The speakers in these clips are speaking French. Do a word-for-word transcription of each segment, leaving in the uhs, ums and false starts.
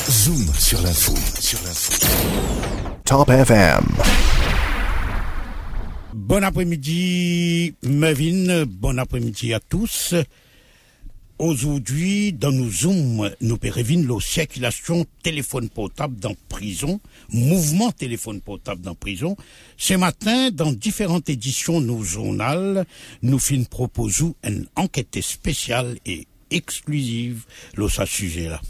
Zoom sur l'info. Sur l'info. Top F M. Bon après-midi, Mervyn. Bon après-midi à tous. Aujourd'hui, dans nos Zoom, nous prévenons la circulation téléphone portable dans prison, mouvement téléphone portable dans prison. Ce matin, dans différentes éditions de nos journaux, nous fin proposons une enquête spéciale et exclusive sur ce sujet-là.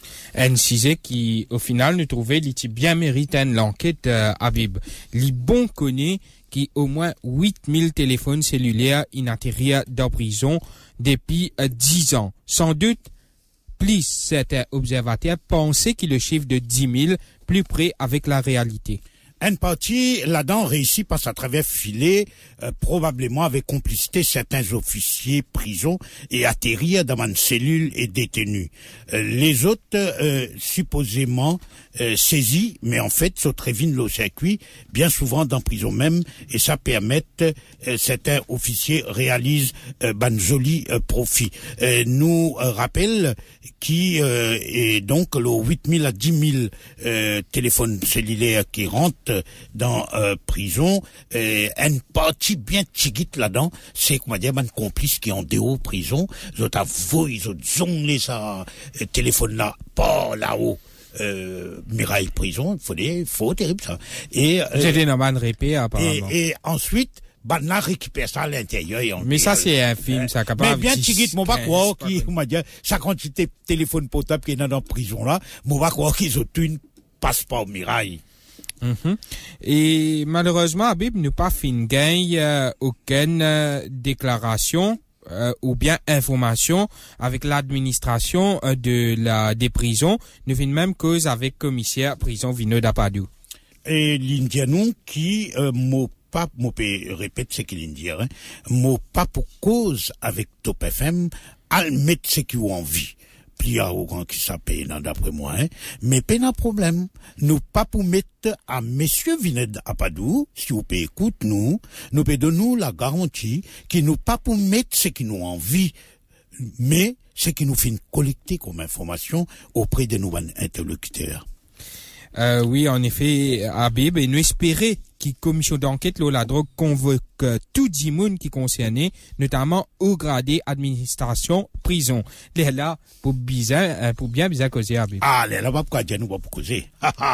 Un sujet qui, au final, nous trouvait qu'il bien mérité l'enquête, euh, Habib. Les bons connaît qui au moins huit mille téléphones cellulaires inatterris dans prison depuis euh, dix ans. Sans doute, plus certains observateurs pensaient que le chiffre de dix mille plus près avec la réalité. Une partie là-dedans réussit passe à travers filet, euh, probablement avec complicité certains officiers prison et atterrir dans une cellule et détenus. Euh, les autres, euh, supposément euh, saisis, mais en fait, se trévinent le circuit, bien souvent dans prison même, et ça permet euh, certains officiers réalisent euh, ban joli euh, profit. Euh, nous euh, rappelle qui euh, est donc le huit mille à dix mille euh, téléphones cellulaires qui rentrent dans euh, prison, euh, une partie bien tigite là-dedans, c'est comment dire, un complice qui est en dehors prison, ils ont avoué, ils ont zonglé ça, euh, téléphone là, pas là-haut. Euh, Mirail prison, faut dire, faut terrible ça. Et euh, j'étais dans ban répé apparemment. Et, et ensuite, ben là récupère ça à l'intérieur. Et on mais dit, ça euh, c'est un film, euh, ça capable. Mais bien tigite, mon pas croire qui, on m'a dit, sa quantité de téléphone portable qui est dans la prison là, mon pas croire qu'ils ont une passe pas au Mirail. Mm-hmm. Et malheureusement, Habib n'a pas fait une gagne euh, aucune euh, déclaration euh, ou bien information avec l'administration euh, de la des prisons. Nous faisons même cause avec commissaire prison Vino d'Apadou. Et l'Indien qui euh, mot pas mot répète ce qu'il Indien, hein, mot pas pour cause avec Top F M, al mettre ce qui ont envie. Pli à aucun qui s'appelle d'après moi, hein. Mais pas de problème. Nous pas pour mettre à messieurs Vined Apadou, si vous pouvez écouter nous, nous pouvons donner la garantie qui nous pas pour mettre ce qui nous envie, mais ce qui nous fait collecter comme information auprès de nos interlocuteurs. Euh, oui, en effet, Habib, et nous espérons que la commission d'enquête sur la drogue convoque tout le monde qui est concerné, notamment au gradé administration prison. Là, là, pour bizarre, pour bien bizarre causer, Habib. Ah, là, là, pas pourquoi dire nous pas pour causer.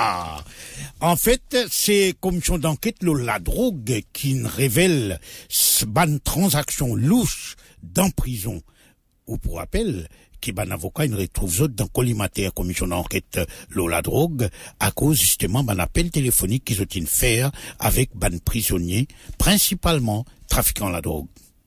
En fait, c'est commission d'enquête sur la drogue qui révèle une transaction louche dans prison. Ou pour rappel, qui ban avocat il retrouve autres dans collimateur commission d'enquête sur la drogue à cause justement d'un appel téléphonique qu'ils ont faire avec ban prisonniers principalement trafiquant la drogue.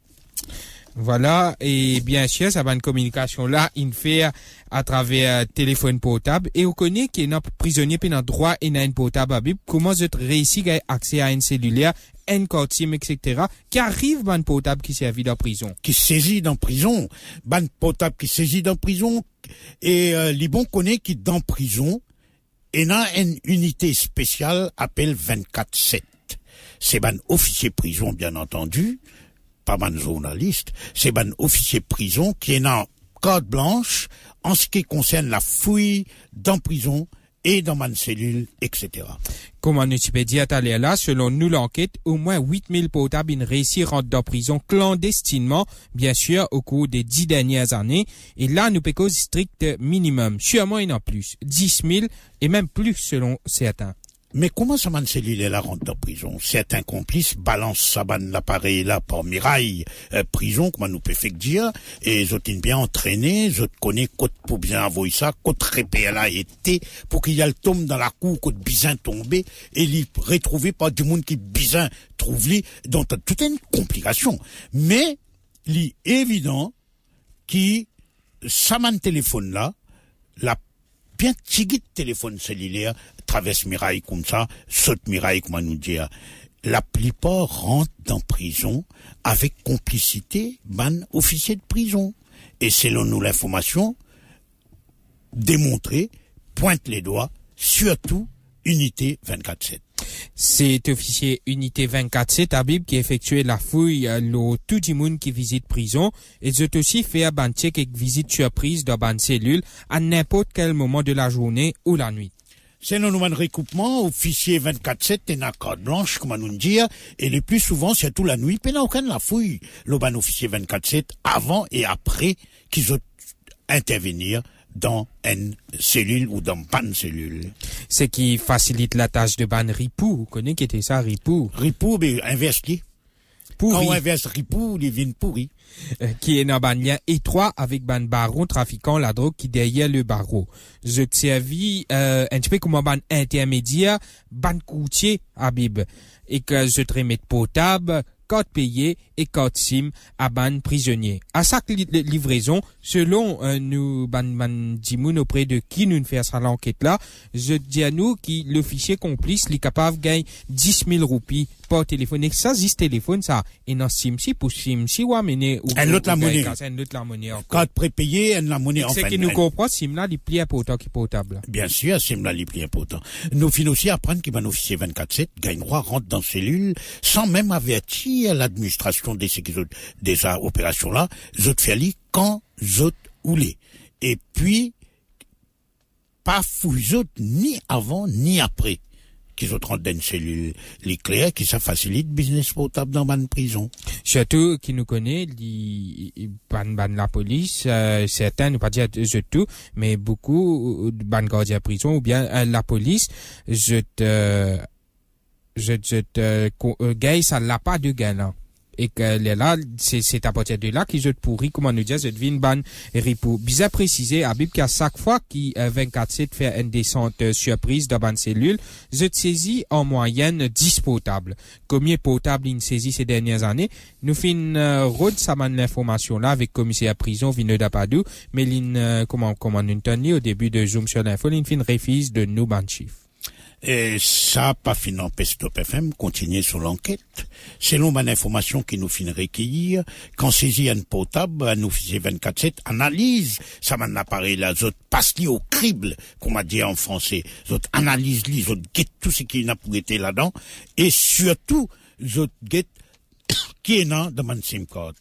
Voilà, et bien sûr, ça va une communication là, il fait à travers euh, téléphone portable, et on connaît qu'il y a un prisonnier qui a droit et un portable, Habib, comment vous réussi à accès à un cellulaire, un code SIM, et cetera, qui arrive ban portable qui servit dans prison. Qui saisit dans prison, ban portable qui saisit dans prison, et euh, les bons connaît qui dans prison, et dans une unité spéciale appelle vingt-quatre sept. C'est ban officier prison, bien entendu, pas ban journaliste, c'est ban officier prison qui est en carte blanche en ce qui concerne la fouille dans prison et dans ma cellule, et cetera. Comme on peut dire à là, selon nous l'enquête, au moins huit mille portables ont réussi à rentrer dans prison clandestinement, bien sûr, au cours des dix dernières années. Et là, nous payons strict minimum. Sûrement, il y en a plus. dix mille et même plus selon certains. Mais comment ça man cellule là rentre dans prison? Certains complices balancent ça ban l'appareil là par miraille euh, prison, comment nous peut faire dire, et ils ont bien entraîné, ils ont connaît côte pour bien envoyer ça, côte répé là été, pour qu'il y a le tombe dans la cour, côte bizin tombé, et il retrouvé par du monde qui bizin trouve lui, donc toute une complication. Mais, il est évident qui, ça man téléphone là, la bien tigit téléphone cellulaire, traverse miraille comme ça, saute miraille, comment nous dire. La plupart rentrent dans prison avec complicité ban officier de prison. Et selon nous l'information, démontrée, pointe les doigts, surtout unité vingt-quatre sept. C'est officier unité vingt-quatre sept Habib qui effectuait la fouille le tout du monde qui visite prison et j'ai aussi fait un check et visite surprise dans une cellule à n'importe quel moment de la journée ou la nuit. C'est non un recoupement, officier vingt-quatre sept et na carte blanche, comment nous dire, et le plus souvent, c'est tout la nuit, puis n'a aucun la fouille. Le ban officier vingt-quatre sept, avant et après, qu'ils ont intervenir dans une cellule ou dans une cellule. Ce qui facilite la tâche de ban ripou. Vous connaissez qui était ça, ripou? Ripou, ben, investi. Pourri. Quand on inverse ripou, il vient pourri. Euh, qui est dans un lien étroit avec ban baron trafiquant la drogue qui derrière le barreau. Je te servis, euh, un petit peu comme un ban intermédiaire, ban courtier, Habib. Et que je te remette potable, code payé et code SIM à ban prisonnier. À chaque li- livraison, selon euh, nous, ban, ban dimoun auprès de qui nous faisons l'enquête là, je dis à nous que l'officier complice est capable de gagner dix mille roupies par téléphone. Et ça, dix téléphone, ça, et non SIM si pour SIM si ou amener ou un autre la monnaie. Un autre la monnaie encore. Code prépayé, un la monnaie en C'est fin qui nous comprend, SIM là, il plie important qui potable. Bien sûr, SIM là, il plie important. Nous finissons aussi apprendre qu'il un officier vingt-quatre sept, gagne droit, rentre dans cellule, sans même avertir l'administration de ces, des opérations-là, zot fait quand zot oulé. Et puis, pas fouille ni avant, ni après, qu'ils ont rentré dans une cellule, les clairs, qui ça facilite business potable dans une prison. Surtout, qui nous connaît, li, ban, ban la police, euh, certains, ne pas dire je tout, mais beaucoup, ban gardien prison, ou bien, euh, la police, je te, je, je te, euh, gay, ça l'a pas de gain, là. Et que là, c'est, c'est à partir de là qu'ils ont pourri, comment nous dire, je devine ban ripou. Bizarre préciser, Habib, qu'à chaque fois qu'il, euh, vingt-quatre sept fait une descente euh, surprise dans ban cellule, je saisis en moyenne dix potables. Combien potables il saisit ces dernières années? Nous fin, euh, road, ça mène l'information là avec commissaire à prison, Vino d'Apadou, mais l'in, euh, comment, comment nous tenir au début de Zoom sur l'info, l'in fin refuse de nous ban chiffres. Et ça, pas fin empêche Top F M, continuer sur l'enquête. Selon mon information qui nous fin recueillir, quand saisit un potable, un officier vingt-quatre sept, analyse, ça m'en appareil là, zot passe-li au crible, qu'on m'a dit en français, zot analyse-li, zot guette tout ce qui n'a pour être là-dedans, et surtout, zot guette qui est dans mon SIM card.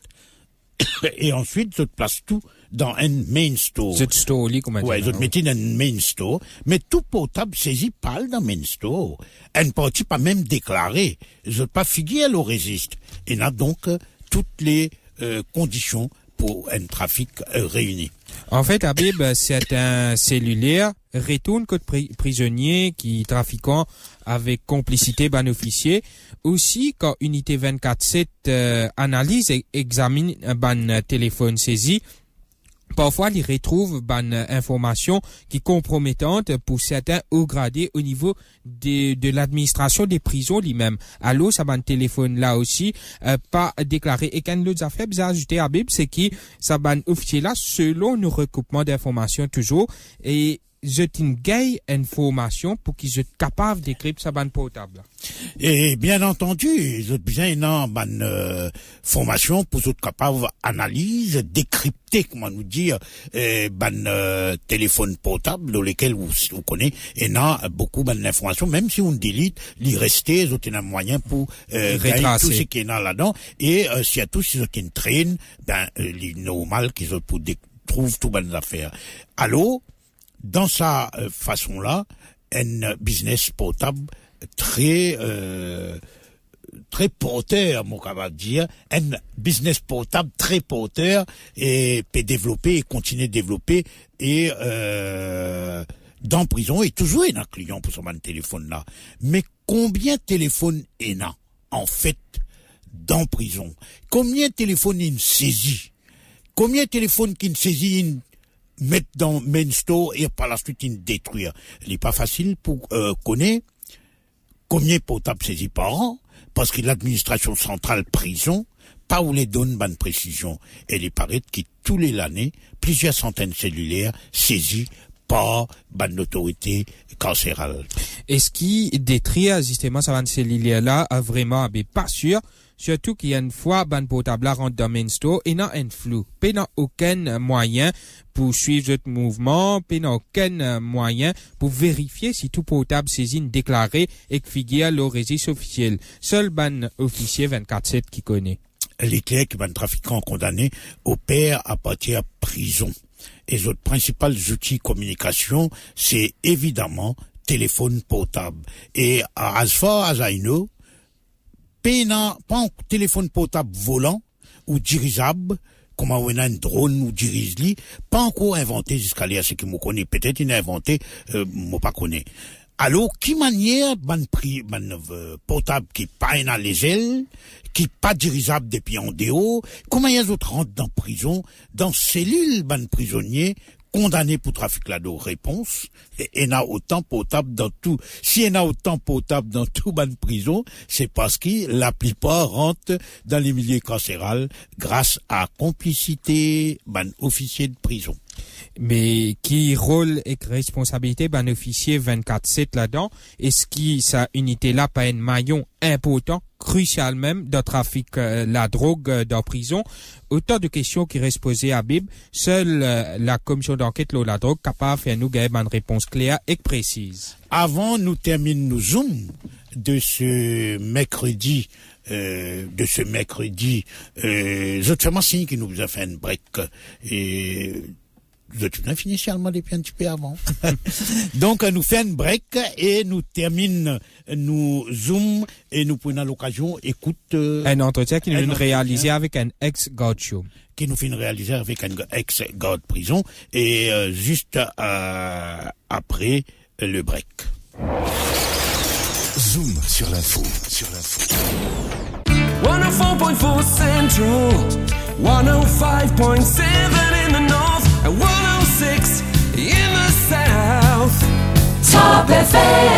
Et ensuite, zot place tout dans un main store. Zot store, li, comment dire. Ouais, zot mettez dans un main store, mais tout potable saisi pas dans main store. Un parti pas même déclaré. Zot pas figure le résiste. Et n'a donc euh, toutes les euh, conditions pour un trafic euh, réuni. En fait, Habib, c'est un cellulaire retourne contre pri- prisonnier qui trafiquant avec complicité ban officier. Aussi, quand unité vingt-quatre sept euh, analyse et examine un ban téléphone saisi, parfois, ils retrouvent ban information qui est compromettante pour certains hauts gradés au niveau de, de l'administration des prisons lui-même. Allô, ça ban téléphone là aussi, euh, pas déclaré. Et quand l'autre affaire, bizarre ajouté à Bib, c'est qui, ça ban officier là, selon nos recoupements d'informations toujours, et je t'une gaille information pour qu'ils soient capables d'écrire sa ban portable. Et bien entendu, ils ont besoin d'une bonne euh, formation pour être capables d'analyse, décrypter, comment nous dire, euh, ban euh, téléphone portable dans lesquels vous, vous connaissez, et non beaucoup d'informations, même si on délite, l'y rester, ils ont un moyen pour euh, gagner tout ce qui est là-dedans, et euh, surtout si ils ont une traîne, ben, euh, il est normal qu'ils ont pour dé- trouvent tout bonnes affaires. Allô? Dans sa euh, façon-là, un business portable très euh, très porteur, mon capable de dire, un business portable très porteur et peut développer et continuer de développer et euh, dans prison et toujours un client pour son téléphone là. Mais combien de téléphones est là en fait dans prison? Combien de téléphones il saisit? Combien de téléphones qu'il saisit une mettre dans main store et par la suite il détruire. Il n'est pas facile pour euh, connaître combien de portables saisis par an, parce que l'administration centrale prison, pas où les donne bonne précision. Et il paraît que tous les années, plusieurs centaines cellulaires saisis par bonne autorité carcérale. Est-ce qui détruit justement sa ban cellulaire là, vraiment, mais pas sûr, surtout qu'il y a une fois ban portable là rentre dans main store et n'a un flou. Pas n'a aucun moyen pour suivre votre mouvement, pas n'a aucun moyen pour vérifier si tout portable saisine déclaré et que figure le registre officiel. Seul ban officier vingt-quatre sept qui connaît. Les clés que ban trafiquants condamnés opèrent à partir de prison. Et les autres principaux outils de communication, c'est évidemment téléphone portable. Et as far as I know, pas un téléphone portable volant ou dirigeable, comme on a un drone ou dirige-li, pas encore inventé jusqu'à là, ce que je connais. Peut-être il a inventé, euh, moi pas connais. Alors, qui manière, ban prix, ban, euh, portable qui pas dans les ailes, qui pas dirigeable depuis en dehors, comment y a d'autres rentrent dans prison, dans cellule, ban prisonnier, condamné pour trafic là de réponse, et il y a autant portable dans tout. Si il y a autant portable dans tout ban prison, c'est parce que la plupart rentrent dans les milieux carcérales grâce à complicité ban officier de prison. Mais qui rôle et responsabilité ban officier vingt-quatre sept là-dedans? Est-ce que sa unité là pas un maillon important, crucial même, de trafic euh, la drogue euh, dans prison? Autant de questions qui restent posées à Bib. Seule euh, la commission d'enquête là la drogue capable de faire nous gagner une réponse claire et précise. Avant nous termine nos zooms de ce mercredi, euh, de ce mercredi, euh, je te signe qui nous a fait une break et je te fini initialement depuis un petit peu avant. Donc, nous faisons une break et nous terminons, nous zoom et nous prenons l'occasion, écoute, euh, un entretien qui nous un vient réaliser avec un ex-garde show. Qui nous fait réaliser avec un ex-garde prison et euh, juste euh, après le break. Zoom sur l'info, sur l'info. one oh four point four Central, one oh five point seven in the north, and one oh six in the south. Top F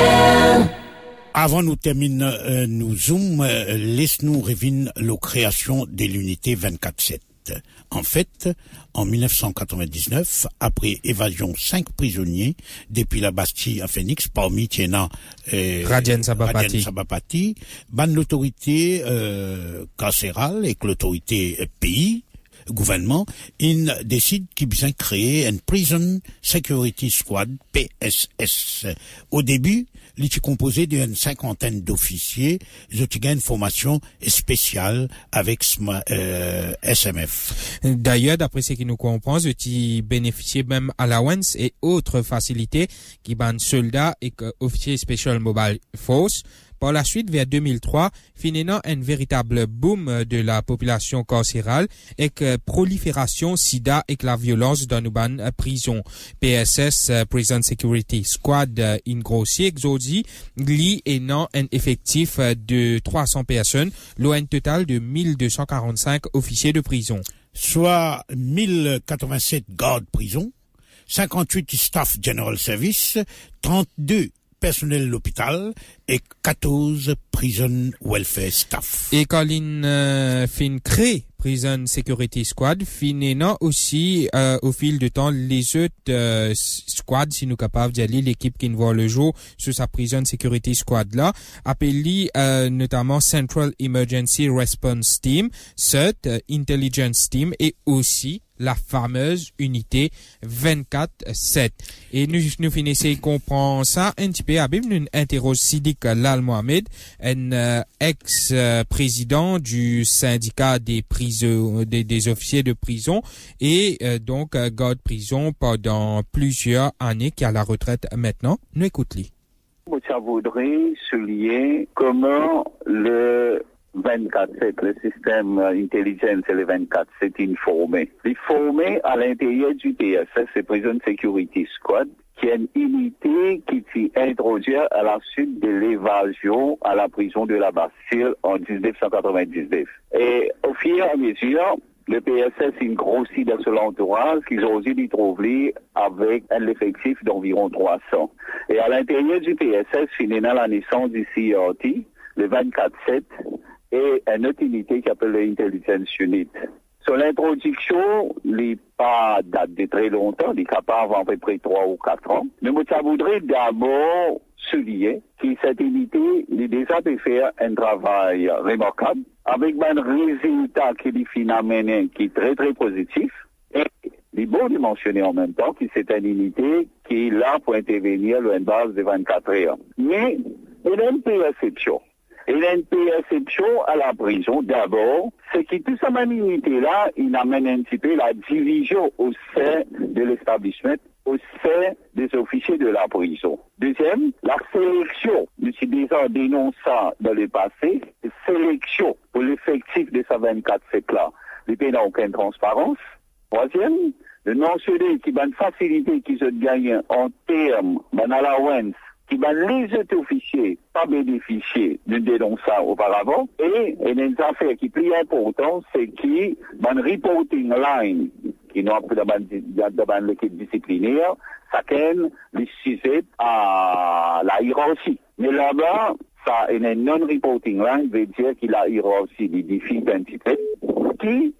M. Avant nous terminer, euh, nous zoom, euh, laisse-nous revenir la création de l'unité vingt-quatre sept. En fait, en dix-neuf cent quatre-vingt-dix-neuf, après évasion cinq prisonniers depuis la Bastille à Phoenix, parmi tiennant euh, Radian Sabapati, Sabapati, ban l'autorité euh, carcérale et que l'autorité euh, pays, gouvernement, il décide qu'il besoin créer une Prison Security Squad, P S S. Au début, il est composé d'une cinquantaine d'officiers, ils ont eu une formation spéciale avec euh, S M F. D'ailleurs, d'après ce qui nous comprend, ils bénéficiaient même allowance et autres facilités qui ban soldats et officiers Special Mobile Force. Par la suite, vers deux mille trois, finissant un véritable boom de la population carcérale et que prolifération sida et que la violence dans nos ban prison. P S S, Prison Security Squad, in grossier exodi, li ayant un effectif de trois cents personnes, l'un total de mille deux cent quarante-cinq officiers de prison. Soit mille quatre-vingt-sept gardes prison, cinquante-huit staff general service, trente-deux personnel de l'hôpital et quatorze prison welfare staff. Et quand il euh, fin crée Prison Security Squad, finissant aussi euh, au fil du temps les autres euh, squads, si nous capables d'y aller, l'équipe qui voit le jour sur sa Prison Security Squad là, appelée euh, notamment Central Emergency Response Team, C E T, euh, Intelligence Team et aussi la fameuse unité vingt-quatre sept. Et nous, nous finissons de comprendre ça un petit peu. Abim, nous interroge Sidik Lal Mohamed, un euh, ex-président du syndicat des prisons, des, des officiers de prison et euh, donc euh, garde prison pendant plusieurs années, qui est à la retraite maintenant. Nous écoutons-les. Ça voudrait souligner comment le vingt-quatre sept, le système intelligence et le vingt-quatre sept informé. Il est formé à l'intérieur du P S S, c'est Prison Security Squad, qui est une unité qui s'est introduite à la suite de l'évasion à la prison de la Bastille en dix-neuf cent quatre-vingt-dix-neuf. Et au fur et à mesure, le P S S est grossi dans son entourage qu'ils ont osé y trouver avec un effectif d'environ trois cents. Et à l'intérieur du P S S, finalement, la naissance du C R T, le vingt-quatre sept, et une autre unité qui s'appelle l'Intelligence Unit. Sur l'introduction, n'est pas date de très longtemps, il est capable à peu près trois ou quatre ans. Mais moi, ça voudrait d'abord souligner que cette unité a déjà pu faire un travail remarquable avec un résultat qui est finalement qui est très très positif et il est bon de mentionner en même temps que c'est une unité qui est là pour intervenir le base de vingt-quatre heures. Mais il y a une perception. Il y a une perception à la prison. D'abord, c'est que toute cette unité-là, il amène un petit peu la division au sein de l'établissement, au sein des officiers de la prison. Deuxième, la sélection, nous avons déjà dénoncé ça dans le passé, sélection pour l'effectif de ces vingt-quatre sept-là, il n'y a aucune transparence. Troisième, le non-cédé qui va une facilité qui se gagne en termes d'allowance, qui va les autres officiers pas bénéficier d'une dénonce auparavant. Et une affaire qui est plus importante, c'est qu'il y a une reporting line qui n'a pas de l'équipe disciplinaire, ça qu'elle les sujet à la hiérarchie. Mais là-bas, ça, une non-reporting line veut dire qu'il y a la hiérarchie des défis d'un petit peu, qui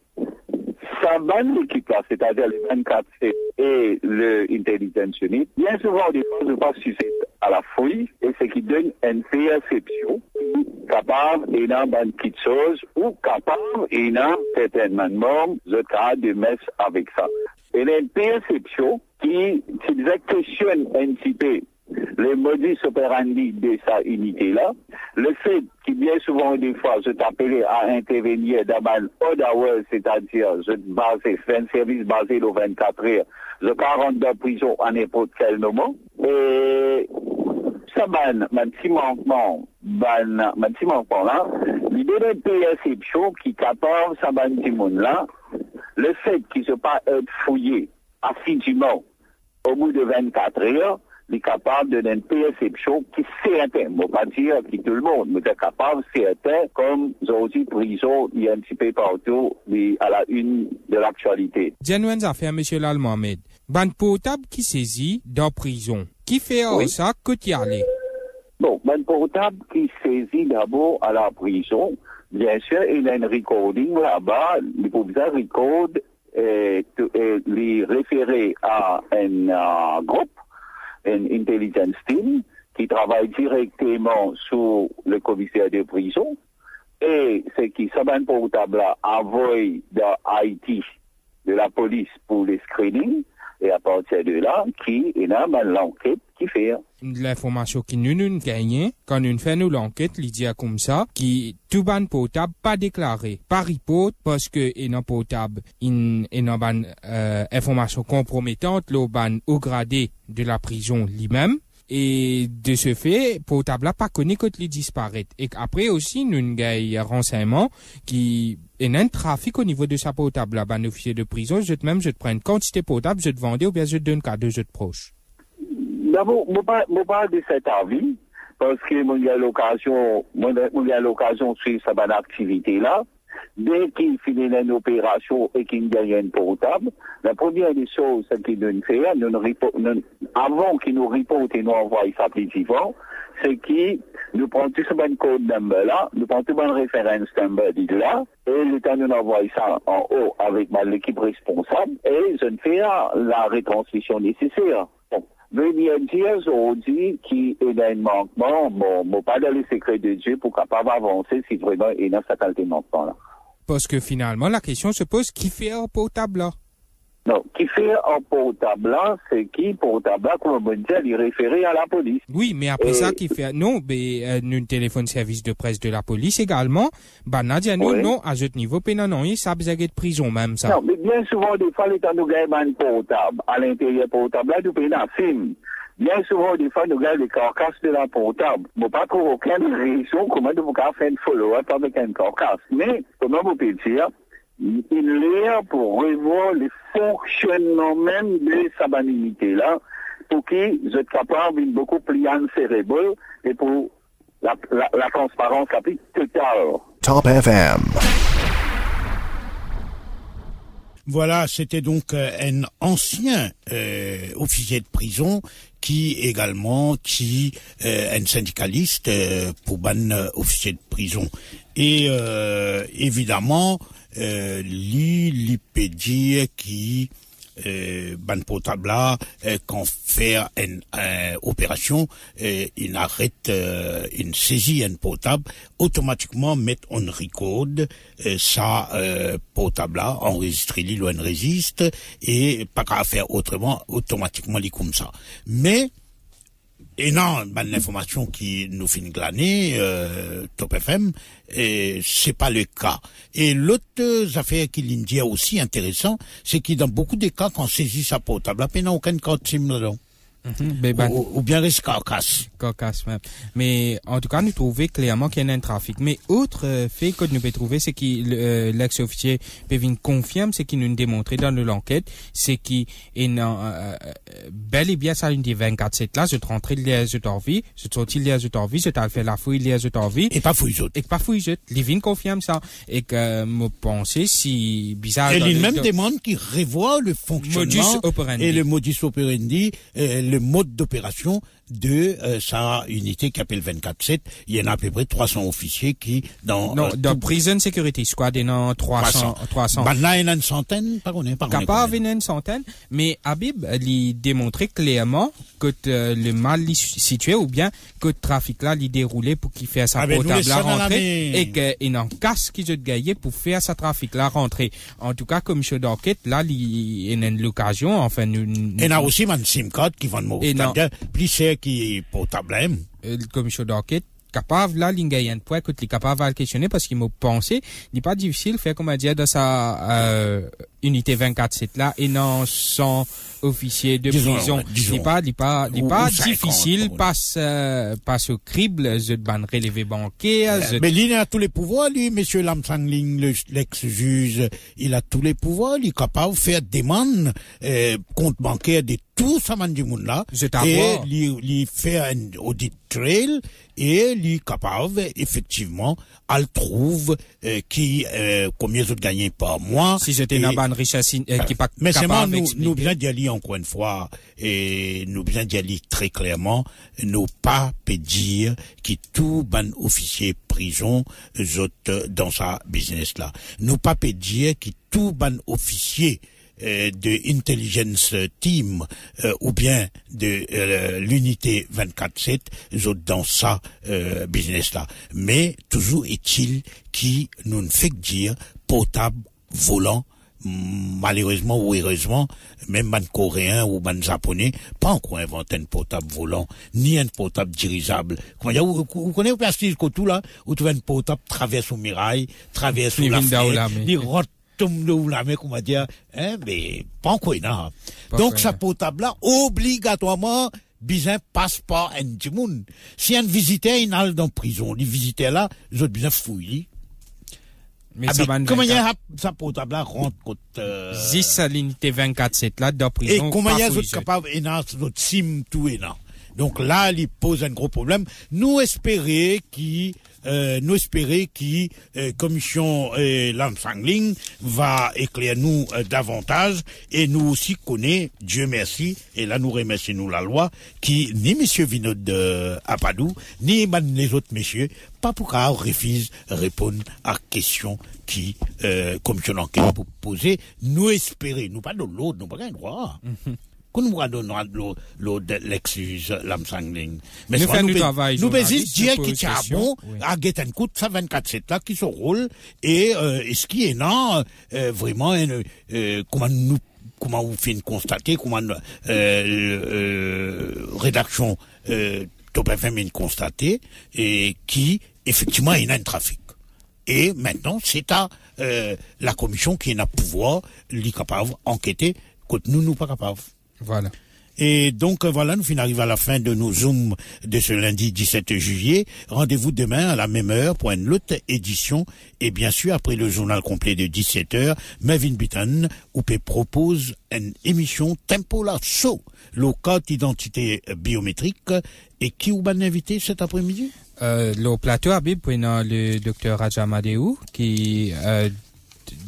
ça banne l'équipe là, c'est-à-dire les vingt-quatre C et le Intelligence Unit, bien souvent des fois ne pas sujet à la fouille et ce qui donne une perception capable et dans une petite chose ou capable et dans certainement le cas de mettre avec ça. Et une perception qui, qui questionne un petit peu les modus operandi de sa unité-là, le fait qu'il bien souvent des fois je t'appelais à intervenir dans un odd hour, c'est-à-dire je basé, fais un service basé le vingt-quatre heures, je rentre dans la prison à n'importe quel moment, et ça ban, un petit manquement, ban, un petit manquement là, l'idée de perception qui est capable, ça ban petit monde là, le fait qu'il ne soit pas être fouillé assidûment au bout de vingt-quatre heures, il est capable de donner une perception qui est certaine. Je ne veux pas dire que tout le monde, mais est capable, certain, comme aujourd'hui, prison, il y a un petit peu partout, à la une de l'actualité. Janouens affaire, M. Lal-Mohamed. Ban portable qui saisit dans prison. Qui fait oui. ça que tu y allais? Bon, ban portable qui saisit d'abord à la prison, bien sûr, il y a un recording là-bas, il faut bien record et, et les référer à un uh, groupe, un intelligence team qui travaille directement sur le commissaire de prison et c'est qui s'abonne portable à envoyer de Haïti de la police pour les screenings et à partir de là qui est là l'enquête qui fait l'information qui nous nous gagne quand nous fait nous l'enquête il dit comme ça qui tout ban portable pas déclaré par report parce que il portable in in ban euh, information compromettante le ban au gradé de la prison lui-même et de ce fait portable pas connu que il disparaît et après aussi nous gagne renseignement qui et un trafic au niveau de sa portable là ban officier de prison je te même je te prends une quantité portable je te vendais ou bien je te donne cadeau je te proche. D'abord, je ne parle de cet avis, parce que moi, il y a l'occasion, moi, il y a l'occasion de suivre cette activité-là. Dès qu'il finit une opération et qu'il gagne une portable, la première des choses qu'il doit faire, nous, nous, avant qu'il nous reporte et nous envoie ça plus vivant, c'est qu'il nous prend tout ce bon code number là, nous prend tout bon référence number là, et le temps nous envoie ça en haut avec l'équipe responsable, et je ne fais la retransmission nécessaire. Bon. Venir dire aujourd'hui qu'il y a un manquement, bon, bon, pas dans les secrets de Dieu pour capable avancer si vraiment il y a cette qualité de manquement là. Parce que finalement, la question se pose, qui fait un portable là? Non, qui fait un portable là, c'est qui portable là, comme on dit, il référé à la police. Oui, mais après Et... ça, qui fait, non, mais, euh, nous téléphone service de presse de la police également, bah, Nadia, nous, oui. non, à ce niveau, pénan, non, ça a besoin de prison même, ça. Non, mais bien souvent, des fois, les temps nous gagnons un portable, à l'intérieur portable là, nous payons un film. Bien souvent, des fois, nous gagnons les carcasses de la portable. Bon, pas trop aucune raison comment nous pouvons faire une follow-up avec une carcasse. Mais, comment vous pouvez dire, il est là pour revoir le fonctionnement même de sa banalité-là, pour qu'ils soient capables de beaucoup plus en cérébral et pour la, la, la transparence la plus totale. Top F M. Voilà, c'était donc euh, un ancien euh, officier de prison qui également qui euh, un syndicaliste euh, pour ban euh, officier de prison et euh, évidemment euh, li li peut dire qui euh, ban potable là, euh, quand fait une euh, opération, euh, il arrête, euh, une saisie une potable, automatiquement met on record euh, ça euh, potable là, enregistrer l'île ou résiste et pas qu'à faire autrement, automatiquement li comme ça. Mais et non, ben, l'information qui nous fait glaner, euh, Top F M, et c'est pas le cas. Et l'autre affaire qui l'indique aussi intéressant, c'est que dans beaucoup de cas, quand on saisit sa portable, à peine aucun code SIM là-dedans. Mm-hmm. Ben, ou, ou bien reste carcasse. Carcasse, même. Mais, en tout cas, nous trouvons clairement qu'il y a un trafic. Mais, autre euh, fait que nous pouvons trouver, c'est que euh, l'ex-officier Pévin confirme, c'est qu'il nous démontré dans l'enquête, c'est qu'il est euh, bel et bien ça, une des vingt-quatre sept là, je te rentrais de l'I A Z Orvi, je te sortis de l'I A Z Orvi, je t'ai fait la fouille de l'I A Z Orvi. Et pas fouille Et pas fouille jette. Livin confirme ça. Et que, me pensais si bizarre. Et il même demande qu'il revoit le fonctionnement et le modus operandi, euh, le mode d'opération de euh, sa unité qui appelle vingt-quatre sept. Il y en a à peu près trois cents officiers qui dans non euh, dans prison security squad il y en a trois cents trois cents. Ben là il y en a une centaine, pas qu'on est pas capable il y en a une centaine, mais Habib il démontrait clairement que euh, le mal est situé ou bien que le trafic là il déroulé pour qu'il fasse sa ah ben potable la rentrée la et que il en casse qui se gaillé pour faire sa trafic la rentrée. En tout cas comme chef d'enquête là il y a une occasion enfin nous il y en a aussi une SIM card qui vend de plus cher qui est potable euh, comme chef d'enquête capable là l'ingayen point que tu es capable à le questionner parce qu'il m'a pensé il n'est pas difficile faire comme on dit dans sa euh, unité vingt-quatre sept là et non sans officier de disons, prison il n'est pas il pas il pas difficile passe euh, passe au crible je ban relevé bancaire euh, mais il a tous les pouvoirs lui monsieur Lam Sang Ling l'ex-juge il a tous les pouvoirs il est capable de faire demande euh, compte bancaire de tout ça man du monde là et il il fait un audit trail et il est capable effectivement elle trouve euh, qui euh, combien autres gagnent par mois si j'étais une bonne richesse euh, qui pas mais c'est moi nous nous bien d'y aller encore une fois et nous bien d'y aller très clairement nous pas peut dire qui tout ban officier prison autres dans sa business là nous pas peut dire qui tout ban officier Euh, de intelligence team euh, ou bien de euh, l'unité vingt-quatre sept dans ça euh, business là mais toujours est-il qui nous ne fait que dire potable volant malheureusement ou heureusement même man coréen ou man japonais pas encore inventé un potable volant ni un potable dirigeable comment dire vous, vous connaissez au que tout là où tu vois un potable traverse au mirail traverse sous la fenêtre il rote tombe là la mais comment dire hein mais pas encore non donc ça potable là obligatoirement besoin passeport en du monde si un visiteur il a dans prison les visiteurs là ils ont besoin fouiller mais ah ça ben, comment il y a ça potable là rentre côté euh... dix à l'unité vingt-quatre sept là dans prison et comment il y a autres capable et dans notre sim tout et non donc là il pose un gros problème nous espérer qui Euh, nous espérer que euh, commission euh, Lam Sang Ling va éclairer nous euh, davantage et nous aussi connaît Dieu merci et là nous remercions nous la loi qui ni monsieur Vinod euh, Apadou ni man, les autres messieurs pas pour qu'on refuse répondre à questions qui euh, commission d'enquête pour poser nous espérer nous pas de l'autre nous pas un droit mm-hmm. Qu'on nous redonnera l'eau de l'ex-juge Lam Sang Ling. Mais nous faisons du travail. Nous pouvons dire qu'il y a bon, à Guetten Cout, ça vingt-quatre sept là, qui se roule, et, euh, et ce qui est non, euh, vraiment, euh, comment nous, comment vous faites constater, comment, euh, euh, rédaction, euh, Top F M constater, et qui, effectivement, il y a un trafic. Et maintenant, c'est à, euh, la commission qui a pouvoir, lui capable, enquêter, quand nous, nous pas capables. Voilà. Et donc, voilà, nous finissons à la fin de nos Zooms de ce lundi dix-sept juillet. Rendez-vous demain à la même heure pour une autre édition. Et bien sûr, après le journal complet de dix-sept heures, Melvin Bitton, où P propose une émission Tempo la Show, le code d'identité biométrique. Et qui vous va invité cet après-midi? Euh, le plateau, Habib, le docteur Rajamadeu, qui, euh,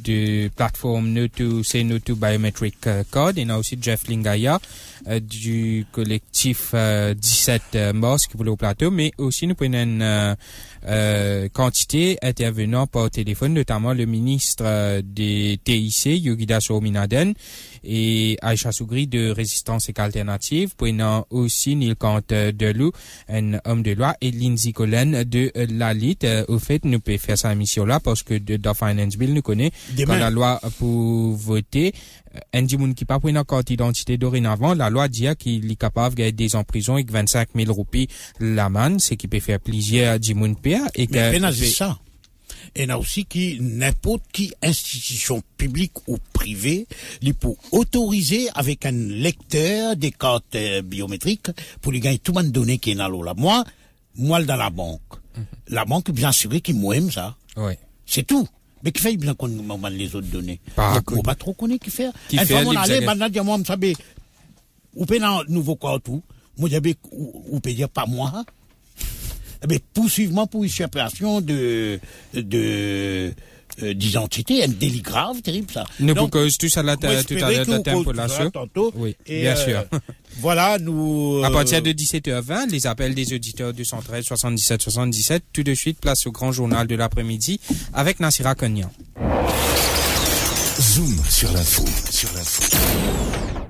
de plateforme No to Say No to Biometric euh, Code. Et on a aussi Jeff Lingaya euh, du collectif euh, dix-sept euh, Mars qui voulait au plateau, mais aussi nous prenons une euh, euh, quantité intervenant par téléphone, notamment le ministre euh, des T I C, Yogida Sominaden, et Aïcha Sougri de Résistance et Alternative, prenant aussi Nilkant Delou, un homme de loi, et Lindsay Collen de euh, l'Alit. Euh, au fait, nous pouvons faire cette émission-là parce que de, dans Finance Bill, nous connaissons quand la loi pour voter, un euh, moun qui pas pris une carte d'identité dorénavant, la loi dit qu'il est capable de des en prison avec vingt-cinq mille roupies l'amende, ce qui peut faire plaisir à Dimoun P A. Et mais que, c'est ça. Et il y a aussi qui, n'importe qui institution publique ou privée, il peut autoriser avec un lecteur des cartes euh, biométriques pour lui gagner tout le monde données qui est dans l'eau là. Moi, moi, dans la banque. Mm-hmm. La banque, bien sûr, qui m'aime ça. Oui. C'est tout. Mais qui fait bien qu'on nous les autres données? Pas, on pas trop connaître qui fait. Qui un fait, fois, on allait, maintenant, dire, moi, je sais, ou peut dans nouveau quoi tout. Moi, j'avais, ou peut dire pas moi. Mais poursuivement pour usurpation de, de, euh, d'identité, un délit grave, terrible ça. Nous vous cause tout ça là, tout à l'heure de tempo là, oui, et bien euh, sûr. Voilà, nous, euh... à partir de dix-sept heures vingt, les appels des auditeurs deux cent treize soixante-dix-sept soixante-dix-sept, tout de suite, place au grand journal de l'après-midi avec Nassira Kognan. Zoom sur l'info, sur l'info.